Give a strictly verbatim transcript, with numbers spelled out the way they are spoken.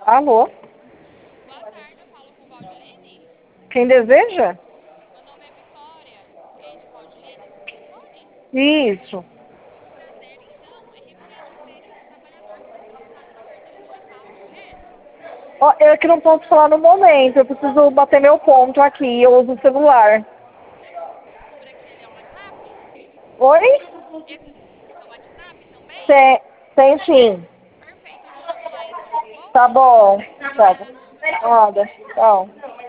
Alô? Boa tarde, eu falo com Valdiline. Quem deseja? Meu nome é Vitória, cliente Valdiline do telefone. Isso. Muito prazer. Então, é referente a um veículo trabalhador que foi causado uma perda total, correto? Ó, eu que não posso falar no momento, eu preciso bater meu ponto aqui, eu uso o celular. Esse número aqui, ele é um WhatsApp? Oi? Esse número aqui é seu WhatsApp também? Tem, tem sim. Perfeito, eu vou enviar então, tá bom? Tá bom. Tá. Obrigado. Nada. Tchau.